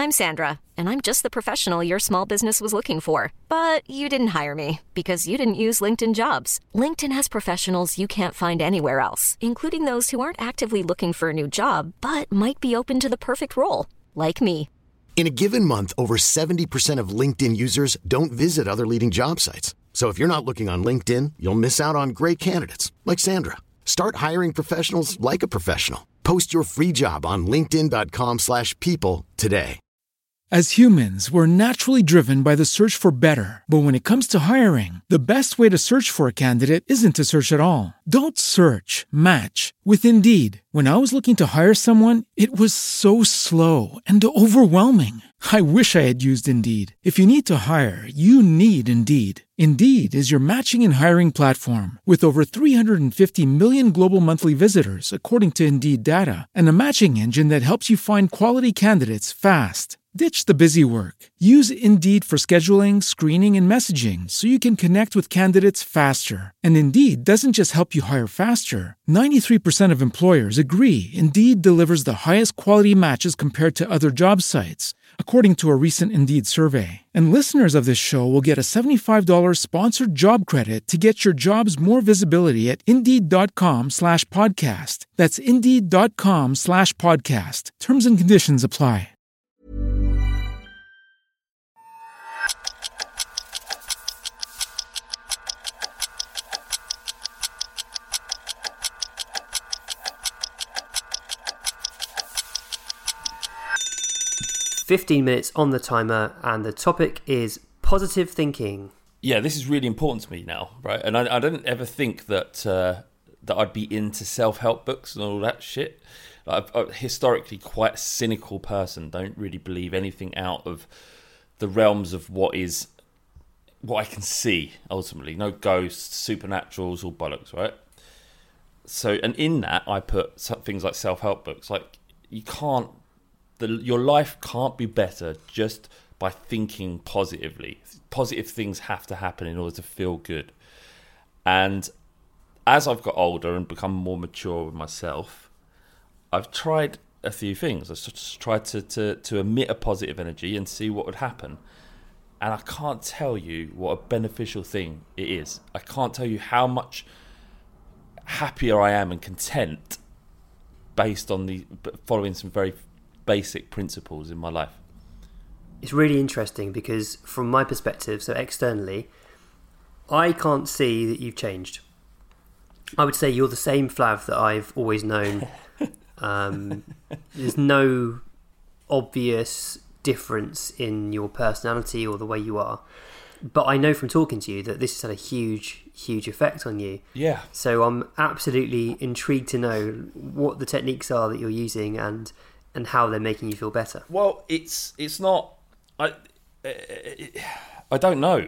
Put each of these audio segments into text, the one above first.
I'm Sandra, and I'm just the professional your small business was looking for. But you didn't hire me because you didn't use LinkedIn Jobs. LinkedIn has professionals you can't find anywhere else, including those who aren't actively looking for a new job, but might be open to the perfect role, like me. In a given month, over 70% of LinkedIn users don't visit other leading job sites. So if you're not looking on LinkedIn, you'll miss out on great candidates like Sandra. Start hiring professionals like a professional. Post your free job on linkedin.com/people today. As humans, we're naturally driven by the search for better. But when it comes to hiring, the best way to search for a candidate isn't to search at all. Don't search, match with Indeed. When I was looking to hire someone, it was so slow and overwhelming. I wish I had used Indeed. If you need to hire, you need Indeed. Indeed is your matching and hiring platform with over 350 million global monthly visitors, according to Indeed data, and a matching engine that helps you find quality candidates fast. Ditch the busy work. Use Indeed for scheduling, screening, and messaging so you can connect with candidates faster. And Indeed doesn't just help you hire faster. 93% of employers agree Indeed delivers the highest quality matches compared to other job sites, according to a recent Indeed survey. And listeners of this show will get a $75 sponsored job credit to get your jobs more visibility at Indeed.com/podcast. That's Indeed.com/podcast. Terms and conditions apply. "15 minutes on the timer, and the topic is positive thinking." Yeah, this is really important to me now, right? And I didn't ever think that I'd be into self-help books and all that shit. I'm historically quite a cynical person. Don't really believe anything out of the realms of what I can see, ultimately. No ghosts, supernaturals, all bollocks, right? So, and in that, I put things like self-help books. Like, you can't... your life can't be better just by thinking positively. Positive things have to happen in order to feel good. And as I've got older and become more mature with myself, I've tried a few things. I've just tried to emit a positive energy and see what would happen. And I can't tell you what a beneficial thing it is. I can't tell you how much happier I am and content based on following some very basic principles in my life. It's really interesting because from my perspective, so externally, I can't see that you've changed. I would say you're the same Flav that I've always known. There's no obvious difference in your personality or the way you are. But I know from talking to you that this has had a huge effect on you. Yeah. So I'm absolutely intrigued to know what the techniques are that you're using and how they're making you feel better. Well, it's not... I don't know.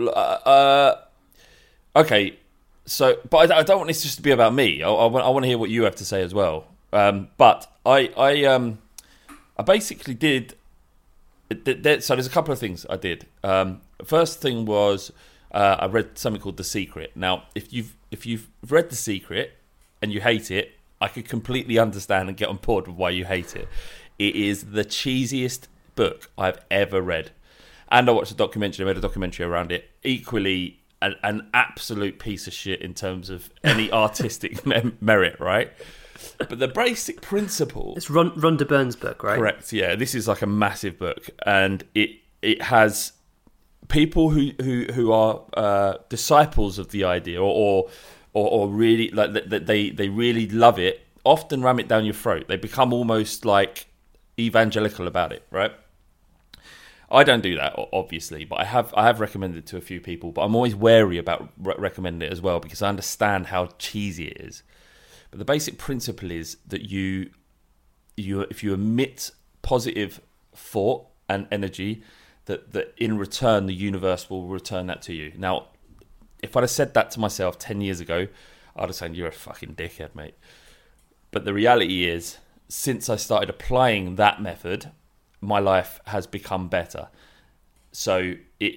Okay, so... But I don't want this just to be about me. I want to hear what you have to say as well. But I basically did... So there's a couple of things I did. First thing was I read something called The Secret. Now, if you've read The Secret and you hate it, I could completely understand and get on board with why you hate it. It is the cheesiest book I've ever read. And I watched a documentary, I made a documentary around it. Equally, an absolute piece of shit in terms of any artistic merit, right? But the basic principle... It's Rhonda Byrne's book, right? Correct, yeah. This is like a massive book. And it has people who are disciples of the idea or really like they really love it, often ram it down your throat. They become almost like evangelical about it, right? I don't do that, obviously, but I have recommended it to a few people. But I'm always wary about recommending it as well because I understand how cheesy it is. But the basic principle is that if you emit positive thought and energy, that in return the universe will return that to you. Now, if I'd have said that to myself 10 years ago, I'd have said, you're a fucking dickhead, mate. But the reality is, since I started applying that method, my life has become better. So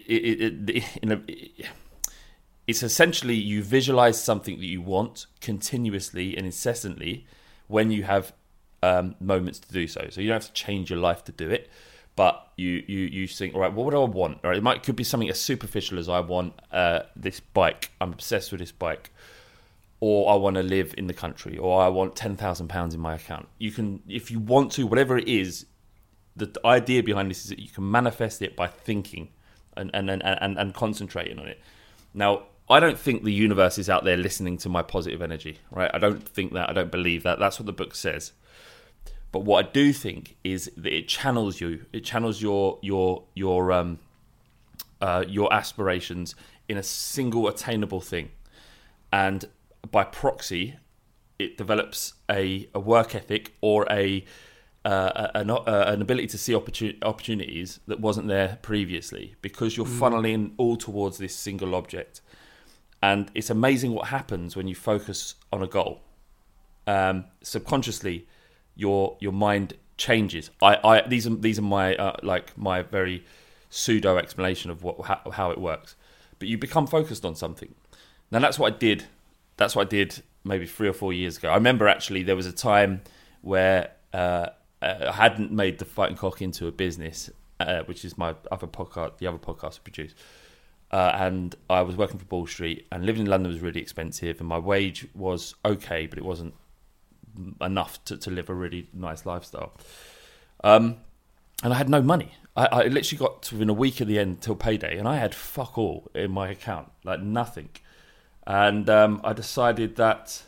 it's essentially you visualize something that you want continuously and incessantly when you have moments to do so. So you don't have to change your life to do it, but you think, all right, what would I want? All right, could be something as superficial as I want this bike. I'm obsessed with this bike. Or I want to live in the country, or I want £10,000 in my account. You can, if you want to, whatever it is, the idea behind this is that you can manifest it by thinking and concentrating on it. Now, I don't think the universe is out there listening to my positive energy, right? I don't think that. I don't believe that. That's what the book says. But what I do think is that it channels you. It channels your aspirations in a single attainable thing, and by proxy, it develops a work ethic or an ability to see opportunities that wasn't there previously, because you're funneling all towards this single object. And it's amazing what happens when you focus on a goal. Subconsciously, your mind changes. These are my my very pseudo explanation of how it works. But you become focused on something. Now that's what I did. That's what I did maybe 3 or 4 years ago. I remember actually there was a time where I hadn't made the Fighting Cock into a business, which is my other podcast, the other podcast I produce. And I was working for Ball Street, and living in London was really expensive, and my wage was okay, but it wasn't enough to live a really nice lifestyle. And I had no money. I literally got to within a week of the end till payday, and I had fuck all in my account, like nothing. And I decided that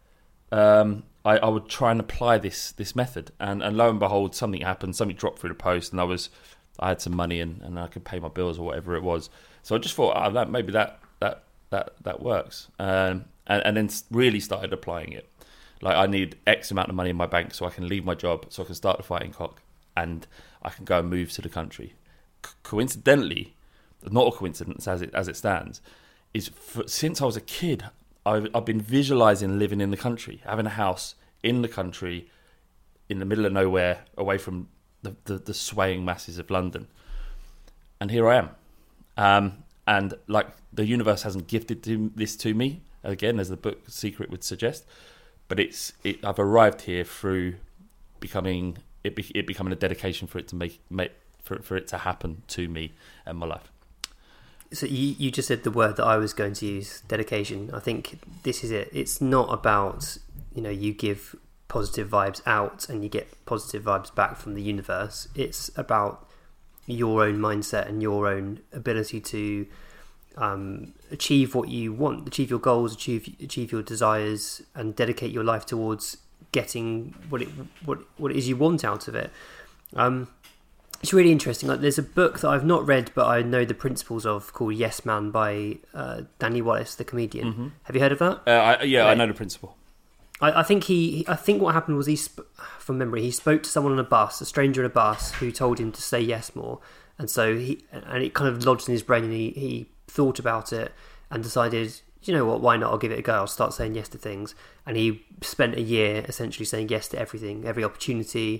I would try and apply this method, and lo and behold, something happened. Something dropped through the post, and I had some money, and I could pay my bills or whatever it was. So I just thought, maybe that works, and then really started applying it. Like, I need X amount of money in my bank so I can leave my job, so I can start the Fighting Cock, and I can go and move to the country. Coincidentally, not a coincidence as it stands, is since I was a kid, I've been visualising living in the country, having a house in the country, in the middle of nowhere, away from the swaying masses of London. And here I am. And like, the universe hasn't gifted this to me, again, as the book Secret would suggest, but I've arrived here through becoming a dedication for it to for it to happen to me and my life. So you just said the word that I was going to use, dedication. I think this is it. It's not about, you give positive vibes out and you get positive vibes back from the universe. It's about your own mindset and your own ability to achieve what you want, achieve your goals, achieve your desires, and dedicate your life towards getting what it is you want out of it. It's really interesting. Like, there's a book that I've not read, but I know the principles of, called Yes Man by Danny Wallace, the comedian. Mm-hmm. Have you heard of that? I know the principle. I think what happened was from memory, he spoke to someone on a bus, a stranger on a bus, who told him to say yes more, and so it kind of lodged in his brain, and he thought about it and decided, you know what, why not? I'll give it a go. I'll start saying yes to things. And he spent a year essentially saying yes to everything, every opportunity,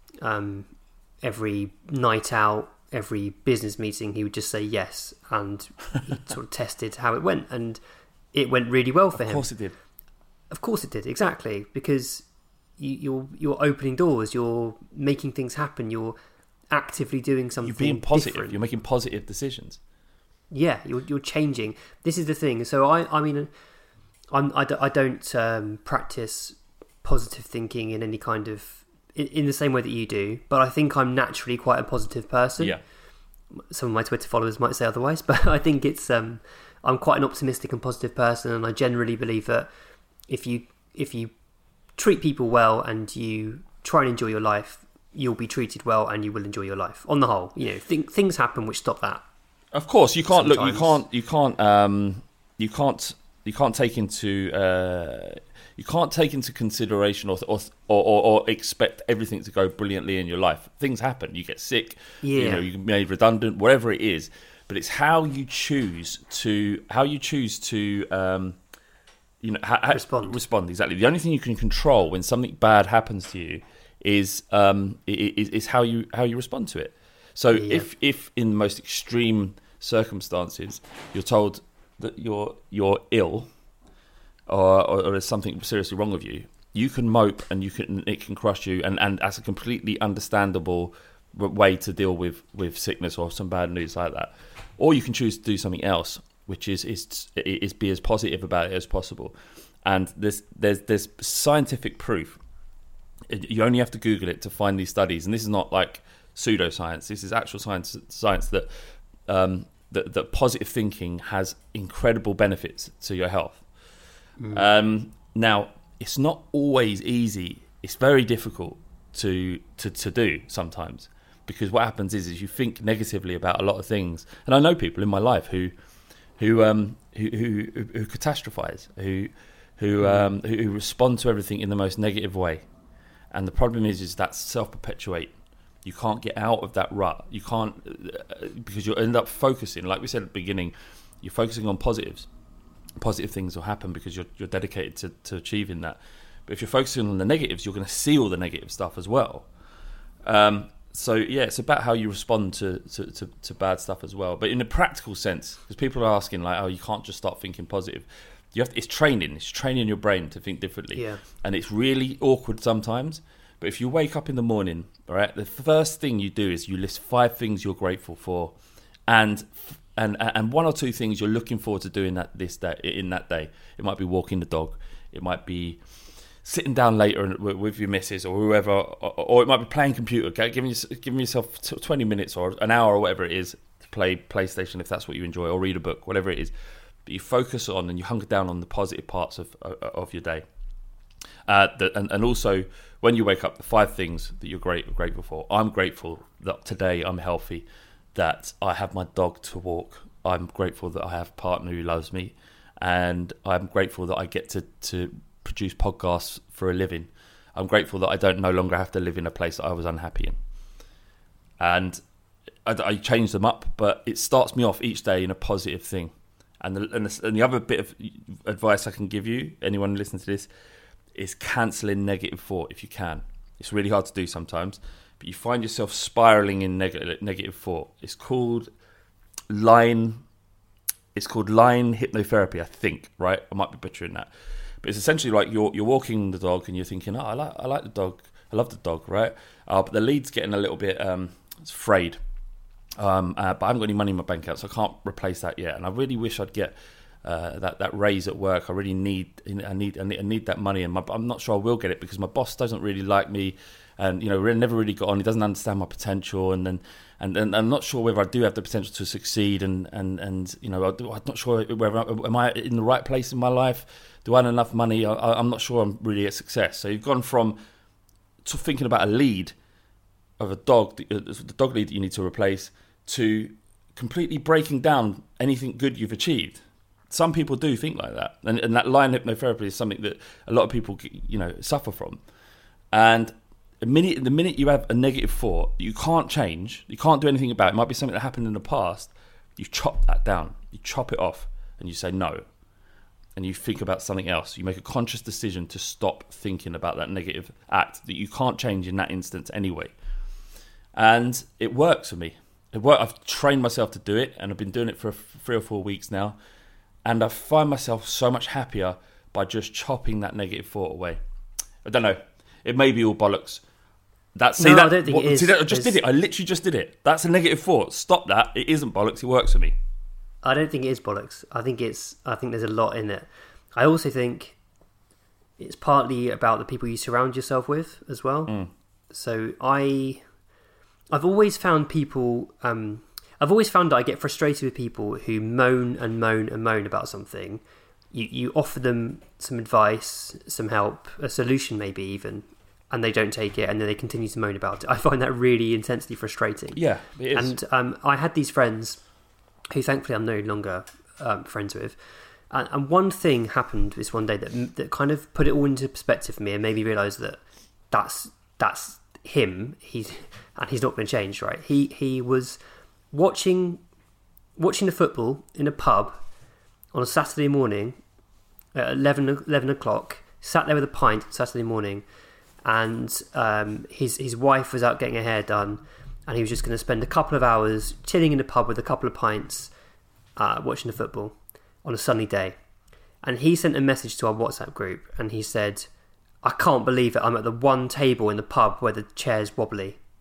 every night out, every business meeting. He would just say yes, and he sort of tested how it went, and it went really well for him. Of course it did. Of course it did, exactly, because you're opening doors, you're making things happen, you're actively doing something. You're being positive. Different. You're making positive decisions. Yeah, you're changing. This is the thing. So I don't practice positive thinking in any kind of in the same way that you do, but I think I'm naturally quite a positive person. Yeah. Some of my Twitter followers might say otherwise, but I think it's I'm quite an optimistic and positive person, and I generally believe that if you treat people well and you try and enjoy your life, you'll be treated well and you will enjoy your life. On the whole, things happen which stop that. Of course, you can't Sometimes. look. You can't take into consideration or expect everything to go brilliantly in your life. Things happen. You get sick. Yeah. You get made redundant. Whatever it is, but it's how you choose to respond. Exactly. The only thing you can control when something bad happens to you is how you respond to it. So if in the most extreme circumstances you're told that you're ill or there's something seriously wrong with you, you can mope and it can crush you, and that's a completely understandable way to deal with sickness or some bad news like that. Or you can choose to do something else, which is be as positive about it as possible. And there's scientific proof. You only have to Google it to find these studies, and this is not like pseudoscience. This is actual science that that positive thinking has incredible benefits to your health. Now, it's not always easy. It's very difficult to do sometimes, because what happens is you think negatively about a lot of things. And I know people in my life who catastrophize, who respond to everything in the most negative way. And the problem is that self-perpetuate. You can't get out of that rut. You can't, because you'll end up focusing, like we said at the beginning, you're focusing on positives. Positive things will happen because you're dedicated to achieving that. But if you're focusing on the negatives, you're going to see all the negative stuff as well. So yeah, it's about how you respond to bad stuff as well. But in a practical sense, because people are asking like, oh, you can't just start thinking positive. It's training. It's training your brain to think differently. Yeah. And it's really awkward sometimes. But if you wake up in the morning, all right, the first thing you do is you list 5 things you're grateful for, and 1 or 2 things you're looking forward to doing in that day. It might be walking the dog. It might be sitting down later with your missus or whoever, or it might be playing computer, giving yourself 20 minutes or an hour or whatever it is to play PlayStation if that's what you enjoy, or read a book, whatever it is. But you focus on and you hunker down on the positive parts of your day. And also, when you wake up, the 5 things that you're grateful for. I'm grateful that today I'm healthy, that I have my dog to walk. I'm grateful that I have a partner who loves me, and I'm grateful that I get to produce podcasts for a living. I'm grateful that I no longer have to live in a place that I was unhappy in. And I change them up, but it starts me off each day in a positive thing. And the other bit of advice I can give you, anyone listening to this, is cancelling negative thought if you can. It's really hard to do sometimes, but you find yourself spiraling in negative thought. It's called line hypnotherapy, I think, right? I might be butchering that. But it's essentially like you're walking the dog and you're thinking, oh, I like the dog. I love the dog, right? But the lead's getting a little bit frayed. But I haven't got any money in my bank account, so I can't replace that yet. And I really wish I'd get that raise at work. I really need that money, and I'm not sure I will get it because my boss doesn't really like me, and we never really got on. He doesn't understand my potential, and I'm not sure whether I do have the potential to succeed, and I'm not sure whether am I in the right place in my life. Do I have enough money? I'm not sure I'm really a success. So you've gone from thinking about a lead of a dog, the dog lead that you need to replace, to completely breaking down anything good you've achieved. Some people do think like that, and that line hypnotherapy is something that a lot of people suffer from. And the minute you have a negative thought that you can't change, you can't do anything about, it might be something that happened in the past, you chop that down, you chop it off, and you say no, and you think about something else. You make a conscious decision to stop thinking about that negative act that you can't change in that instance anyway. And it works for me. I've trained myself to do it, and I've been doing it for 3 or 4 weeks now. And I find myself so much happier by just chopping that negative thought away. I don't know. It may be all bollocks. I don't think it is. I just did it. I literally just did it. That's a negative thought. Stop that. It isn't bollocks. It works for me. I don't think it is bollocks. I think there's a lot in it. I also think it's partly about the people you surround yourself with as well. So I've always found people... I've always found that I get frustrated with people who moan and moan and moan about something. You offer them some advice, some help, a solution maybe even, and they don't take it, and then they continue to moan about it. I find that really intensely frustrating. Yeah, it is. And I had these friends who thankfully I'm no longer friends with. And one thing happened this one day that kind of put it all into perspective for me and made me realise that that's him. He's not going to change, right? He was... watching the football in a pub on a Saturday morning at 11 o'clock, sat there with a pint Saturday morning, and his wife was out getting her hair done, and he was just going to spend a couple of hours chilling in the pub with a couple of pints, watching the football on a sunny day. And he sent a message to our WhatsApp group, and he said, I can't believe it, I'm at the one table in the pub where the chair's wobbly.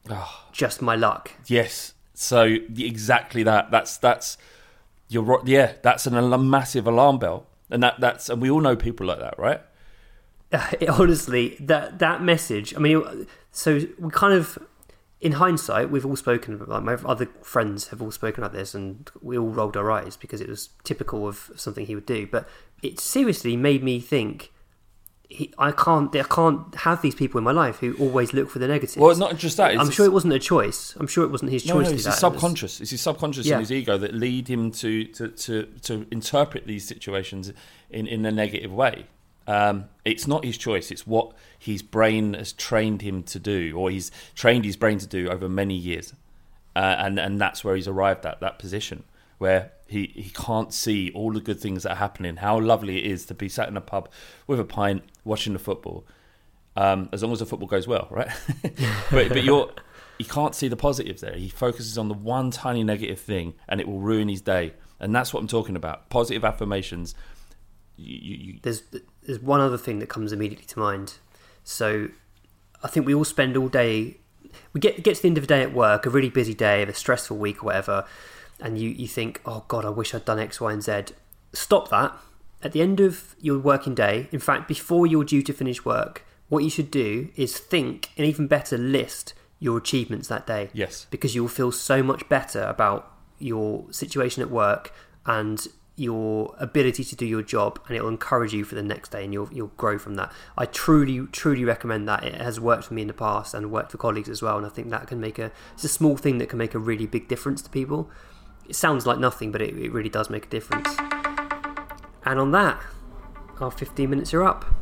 just my luck. Yes. So exactly that. That's you're right. Yeah, that's a massive alarm bell, and and we all know people like that, right? Honestly, that message. I mean, so we kind of, in hindsight, we've all spoken about. Like my other friends have all spoken about this, and we all rolled our eyes because it was typical of something he would do. But it seriously made me think. I can't have these people in my life who always look for the negatives. Well, not just that. I'm sure it wasn't a choice. I'm sure it wasn't his choice. No, it's his subconscious. It's his subconscious and his ego that lead him to interpret these situations in a negative way. It's not his choice. It's what his brain has trained him to do, or he's trained his brain to do over many years, and that's where he's arrived at that position where he can't see all the good things that are happening. How lovely it is to be sat in a pub with a pint watching the football, as long as the football goes well, right? but he can't see the positives there. He focuses on the one tiny negative thing, and it will ruin his day. And that's what I'm talking about. Positive affirmations. There's one other thing that comes immediately to mind. So I think we all spend all day. We get to the end of the day at work, a really busy day, a stressful week or whatever, and you think, oh God, I wish I'd done X, Y, and Z. Stop that. At the end of your working day, in fact, before you're due to finish work, what you should do is think, and even better, list your achievements that day. Yes. Because you'll feel so much better about your situation at work and your ability to do your job, and it'll encourage you for the next day, and you'll grow from that. I truly recommend that. It has worked for me in the past and worked for colleagues as well, and I think that can it's a small thing that can make a really big difference to people. It sounds like nothing, but it really does make a difference. And on that, our 15 minutes are up.